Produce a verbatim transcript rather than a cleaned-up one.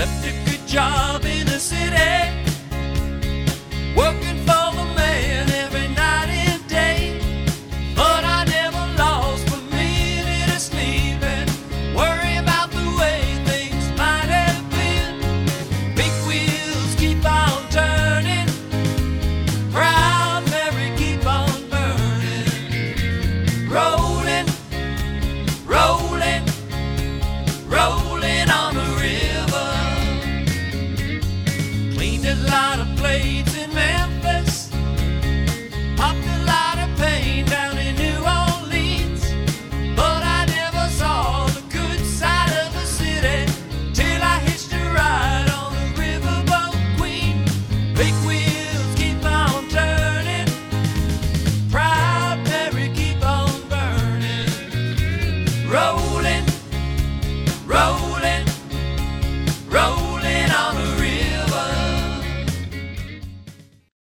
Left a good job in the city, working for the man every night and day. But I never lost a minute of sleep and worry about the way things might have been. Big wheels keep on turning, Proud Mary keep on burning. Rolling, rolling, rolling on the river. Cleaned a lot of plates in Memphis, popped a lot of pain down in New Orleans. But I never saw the good side of the city till I hitched a ride on the riverboat Queen. Big wheels keep on turning, Proud Mary keep on burning. Rolling, rolling, rolling on the